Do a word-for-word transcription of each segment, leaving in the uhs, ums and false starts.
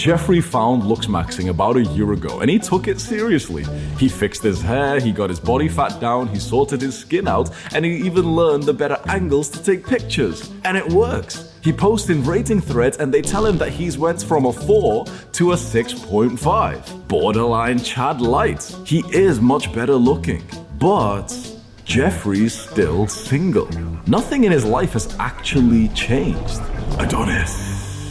Jeffrey found looks maxing about a year ago and he took it seriously. He fixed his hair, he got his body fat down, he sorted his skin out, and he even learned the better angles to take pictures. And it works. He posts in rating threads and they tell him that he's went from a four to a six point five. Borderline Chad Light. He is much better looking. But Jeffrey's still single. Nothing in his life has actually changed. Adonis.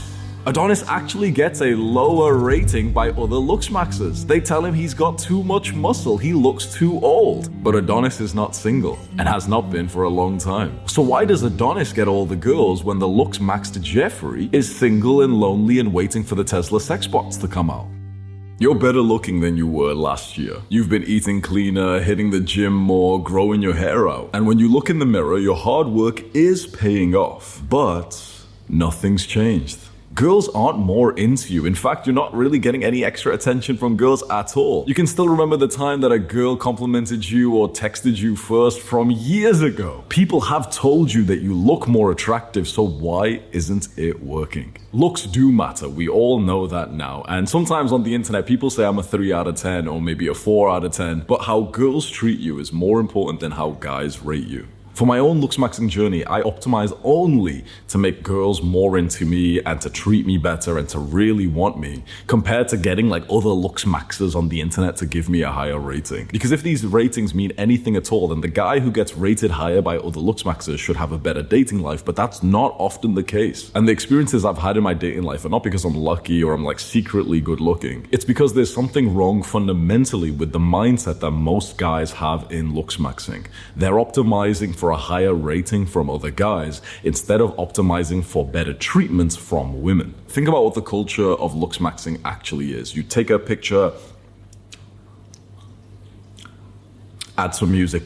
Adonis actually gets a lower rating by other looks maxers. They tell him he's got too much muscle, he looks too old. But Adonis is not single, and has not been for a long time. So why does Adonis get all the girls when the looks maxed Jeffrey is single and lonely and waiting for the Tesla sex bots to come out? You're better looking than you were last year. You've been eating cleaner, hitting the gym more, growing your hair out. And when you look in the mirror, your hard work is paying off. But nothing's changed. Girls aren't more into you. In fact, you're not really getting any extra attention from girls at all. You can still remember the time that a girl complimented you or texted you first from years ago. People have told you that you look more attractive, so why isn't it working? Looks do matter, we all know that now. And sometimes on the internet, people say I'm a three out of ten or maybe a four out of ten, but how girls treat you is more important than how guys rate you. For my own looks maxing journey, I optimize only to make girls more into me and to treat me better and to really want me, compared to getting like other looks maxers on the internet to give me a higher rating. Because if these ratings mean anything at all, then the guy who gets rated higher by other looks maxers should have a better dating life, but that's not often the case. And the experiences I've had in my dating life are not because I'm lucky or I'm like secretly good looking. It's because there's something wrong fundamentally with the mindset that most guys have in looks maxing. They're optimizing for for a higher rating from other guys instead of optimizing for better treatments from women. Think about what the culture of looks maxing actually is. You take a picture, add some music,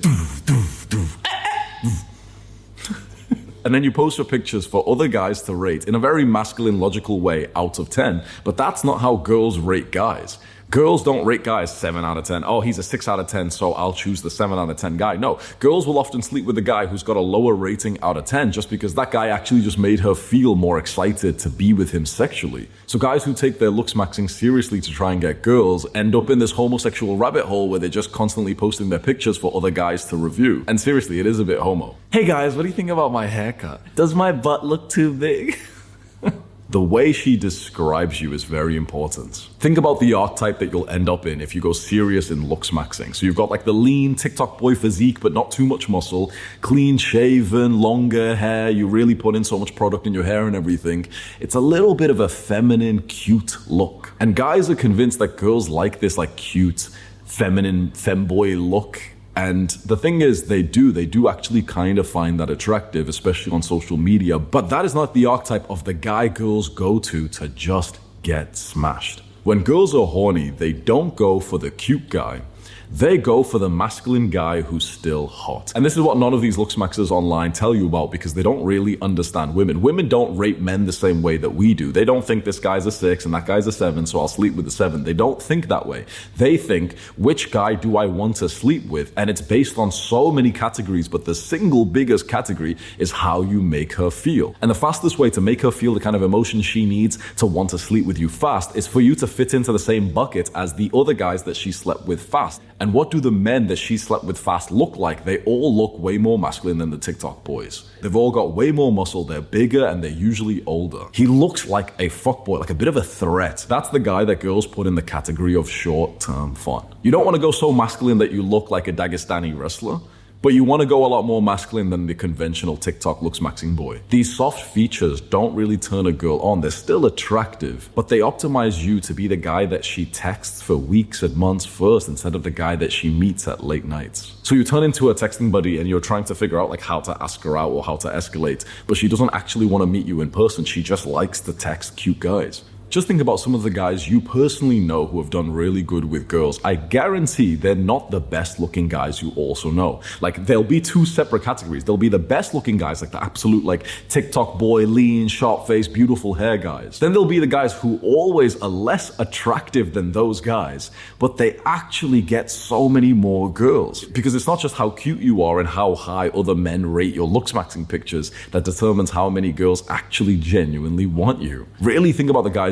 and then you post your pictures for other guys to rate in a very masculine, logical way out of ten. But that's not how girls rate guys. Girls don't rate guys seven out of ten. Oh, he's a six out of ten, so I'll choose the seven out of ten guy. No, girls will often sleep with a guy who's got a lower rating out of ten just because that guy actually just made her feel more excited to be with him sexually. So guys who take their looks maxing seriously to try and get girls end up in this homosexual rabbit hole where they're just constantly posting their pictures for other guys to review. And seriously, it is a bit homo. Hey guys, what do you think about my haircut? Does my butt look too big? The way she describes you is very important. Think about the archetype that you'll end up in if you go serious in looks maxing. So you've got like the lean TikTok boy physique, but not too much muscle, clean shaven, longer hair. You really put in so much product in your hair and everything. It's a little bit of a feminine, cute look. And guys are convinced that girls like this like cute, feminine, femboy look. And the thing is, they do, they do actually kind of find that attractive, especially on social media. But that is not the archetype of the guy girls go to to just get smashed. When girls are horny, they don't go for the cute guy. They go for the masculine guy who's still hot. And this is what none of these looks maxers online tell you about because they don't really understand women. Women don't rate men the same way that we do. They don't think this guy's a six and that guy's a seven, so I'll sleep with the seven. They don't think that way. They think, which guy do I want to sleep with? And it's based on so many categories, but the single biggest category is how you make her feel. And the fastest way to make her feel the kind of emotion she needs to want to sleep with you fast is for you to fit into the same bucket as the other guys that she slept with fast. And what do the men that she slept with fast look like? They all look way more masculine than the TikTok boys. They've all got way more muscle, they're bigger, and they're usually older. He looks like a fuckboy, like a bit of a threat. That's the guy that girls put in the category of short-term fun. You don't want to go so masculine that you look like a Dagestani wrestler, but you want to go a lot more masculine than the conventional TikTok looks maxing boy. These soft features don't really turn a girl on. They're still attractive, but they optimize you to be the guy that she texts for weeks and months first instead of the guy that she meets at late nights. So you turn into a texting buddy and you're trying to figure out like how to ask her out or how to escalate, but she doesn't actually want to meet you in person. She just likes to text cute guys. Just think about some of the guys you personally know who have done really good with girls. I guarantee they're not the best looking guys you also know. Like, there'll be two separate categories. There'll be the best looking guys, like the absolute like TikTok boy, lean, sharp face, beautiful hair guys. Then there'll be the guys who always are less attractive than those guys, but they actually get so many more girls. Because it's not just how cute you are and how high other men rate your looks maxing pictures that determines how many girls actually genuinely want you. Really think about the guys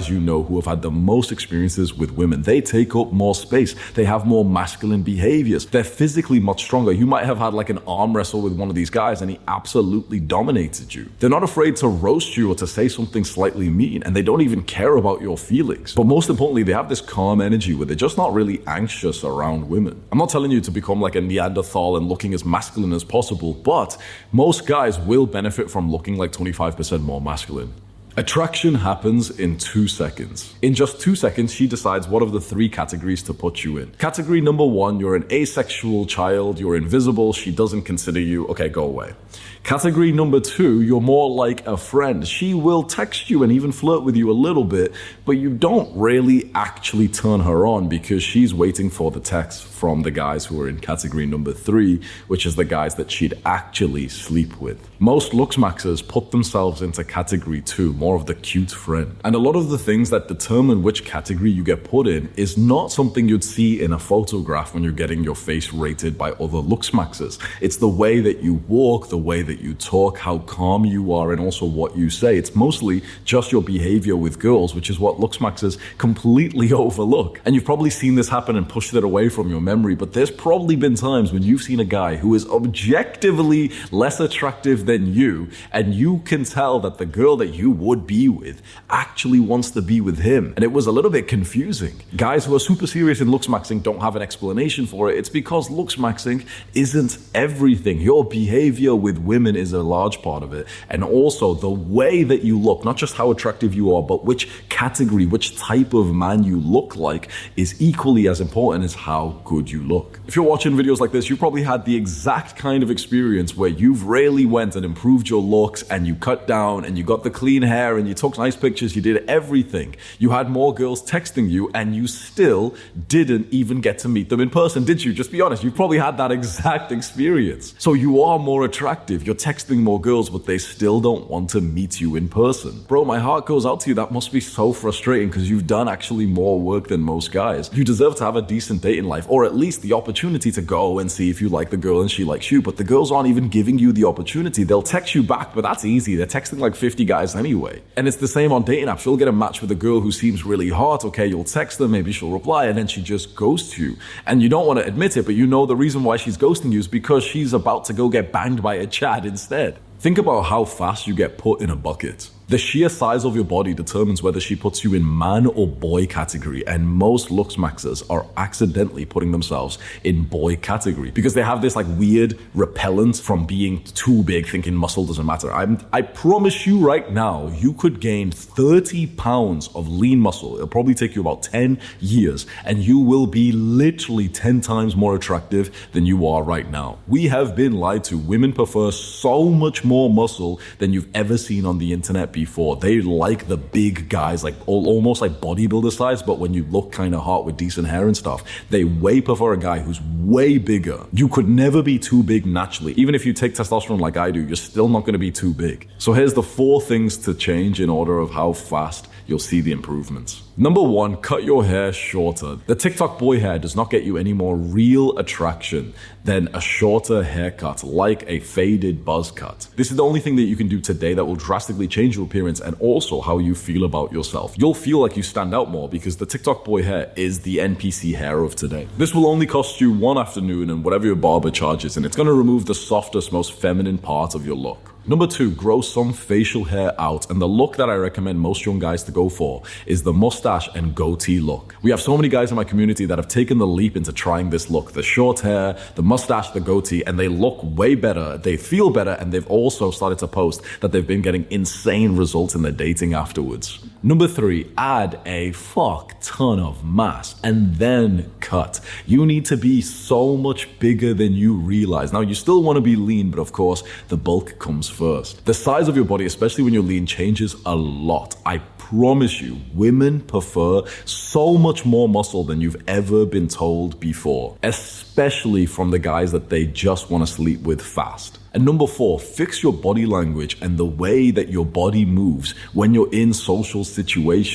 guys you know who have had the most experiences with women, they take up more space. They have more masculine behaviors. They're physically much stronger. You might have had like an arm wrestle with one of these guys and he absolutely dominated you. They're not afraid to roast you or to say something slightly mean, and they don't even care about your feelings. But most importantly, they have this calm energy where they're just not really anxious around women. I'm not telling you to become like a Neanderthal and looking as masculine as possible, but most guys will benefit from looking like twenty-five percent more masculine. Attraction happens in two seconds. In just two seconds, she decides what of the three categories to put you in. Category number one, you're an asexual child, you're invisible, she doesn't consider you, okay, go away. Category number two, you're more like a friend. She will text you and even flirt with you a little bit, but you don't really actually turn her on because she's waiting for the text from the guys who are in category number three, which is the guys that she'd actually sleep with. Most looks maxers put themselves into category two, more of the cute friend. And a lot of the things that determine which category you get put in is not something you'd see in a photograph when you're getting your face rated by other looks maxers. It's the way that you walk, the way that you talk, how calm you are, and also what you say. It's mostly just your behavior with girls, which is what looks maxers completely overlook. And you've probably seen this happen and pushed it away from your memory, but there's probably been times when you've seen a guy who is objectively less attractive than you, and you can tell that the girl that you would be with actually wants to be with him. And it was a little bit confusing. Guys who are super serious in looks maxing don't have an explanation for it. It's because looks maxing isn't everything. Your behavior with women is a large part of it. And also the way that you look, not just how attractive you are, but which category, which type of man you look like is equally as important as how good you look. If you're watching videos like this, you probably had the exact kind of experience where you've really went and improved your looks and you cut down and you got the clean hair and you took nice pictures, you did everything. You had more girls texting you and you still didn't even get to meet them in person, did you? Just be honest, you've probably had that exact experience. So you are more attractive. You're texting more girls, but they still don't want to meet you in person. Bro, my heart goes out to you. That must be so frustrating because you've done actually more work than most guys. You deserve to have a decent date in life, or at least the opportunity to go and see if you like the girl and she likes you, but the girls aren't even giving you the opportunity. They'll text you back, but that's easy. They're texting like fifty guys anyway. And it's the same on dating apps. You'll get a match with a girl who seems really hot. Okay, you'll text her, maybe she'll reply, and then she just ghosts you. And you don't want to admit it, but you know the reason why she's ghosting you is because she's about to go get banged by a Chad instead. Think about how fast you get put in a bucket. The sheer size of your body determines whether she puts you in man or boy category, and most looks maxers are accidentally putting themselves in boy category because they have this like weird repellent from being too big, thinking muscle doesn't matter. I'm, I promise you right now, you could gain thirty pounds of lean muscle. It'll probably take you about ten years, and you will be literally ten times more attractive than you are right now. We have been lied to. Women prefer so much more muscle than you've ever seen on the internet before. They like the big guys, like almost like bodybuilder size, but when you look kind of hot with decent hair and stuff, they way prefer a guy who's way bigger. You could never be too big naturally. Even if you take testosterone like I do, you're still not going to be too big. So here's the four things to change in order of how fast you'll see the improvements. Number one, cut your hair shorter. The TikTok boy hair does not get you any more real attraction than a shorter haircut, like a faded buzz cut. This is the only thing that you can do today that will drastically change your appearance and also how you feel about yourself. You'll feel like you stand out more because the TikTok boy hair is the N P C hair of today. This will only cost you one afternoon and whatever your barber charges, and it's going to remove the softest, most feminine part of your look. Number two, grow some facial hair out. And the look that I recommend most young guys to go for is the mustache and goatee look. We have so many guys in my community that have taken the leap into trying this look. The short hair, the mustache, the goatee, and they look way better. They feel better, and they've also started to post that they've been getting insane results in their dating afterwards. Number three, add a fuck ton of mass and then cut. You need to be so much bigger than you realize. Now, you still want to be lean, but of course, the bulk comes first. The size of your body, especially when you're lean, changes a lot. I promise you, women prefer so much more muscle than you've ever been told before, especially from the guys that they just want to sleep with fast. And number four, fix your body language and the way that your body moves when you're in social situations.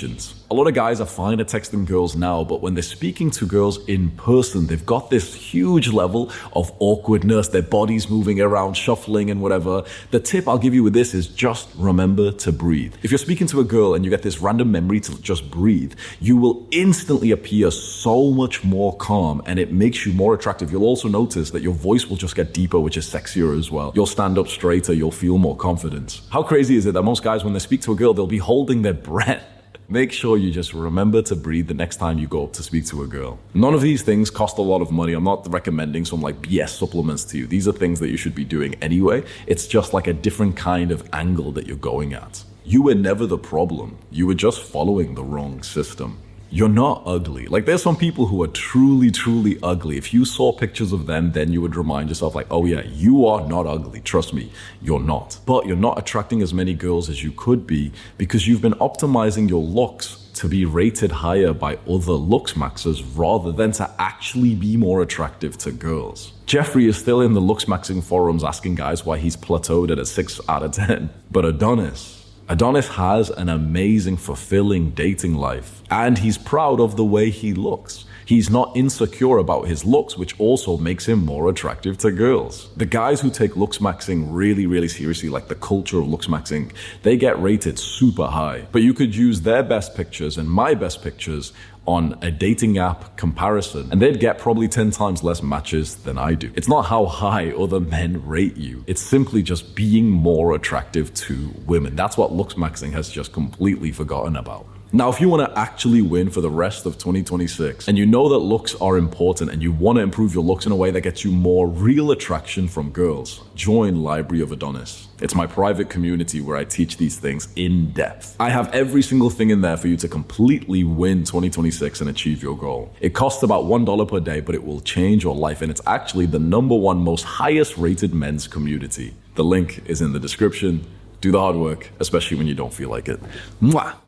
A lot of guys are fine at texting girls now, but when they're speaking to girls in person, they've got this huge level of awkwardness, their bodies moving around, shuffling and whatever. The tip I'll give you with this is just remember to breathe. If you're speaking to a girl and you get this random memory to just breathe, you will instantly appear so much more calm and it makes you more attractive. You'll also notice that your voice will just get deeper, which is sexier as well. You'll stand up straighter, you'll feel more confidence. How crazy is it that most guys, when they speak to a girl, they'll be holding their breath? Make sure you just remember to breathe the next time you go up to speak to a girl. None of these things cost a lot of money. I'm not recommending some like B S supplements to you. These are things that you should be doing anyway. It's just like a different kind of angle that you're going at. You were never the problem. You were just following the wrong system. You're not ugly. Like, there's some people who are truly, truly ugly. If you saw pictures of them, then you would remind yourself like, oh yeah, you are not ugly. Trust me, you're not. But you're not attracting as many girls as you could be because you've been optimizing your looks to be rated higher by other looks maxers rather than to actually be more attractive to girls. Jeffrey is still in the looks maxing forums asking guys why he's plateaued at a six out of ten. But Adonis, Adonis has an amazing, fulfilling dating life, and he's proud of the way he looks. He's not insecure about his looks, which also makes him more attractive to girls. The guys who take looks maxing really, really seriously, like the culture of looks maxing, they get rated super high. But you could use their best pictures and my best pictures on a dating app comparison, and they'd get probably ten times less matches than I do. It's not how high other men rate you. It's simply just being more attractive to women. That's what looks maxing has just completely forgotten about. Now, if you want to actually win for the rest of twenty twenty-six, and you know that looks are important and you want to improve your looks in a way that gets you more real attraction from girls, join Library of Adonis. It's my private community where I teach these things in depth. I have every single thing in there for you to completely win twenty twenty-six and achieve your goal. It costs about one dollar per day, but it will change your life, and it's actually the number one most highest rated men's community. The link is in the description. Do the hard work, especially when you don't feel like it. Mwah!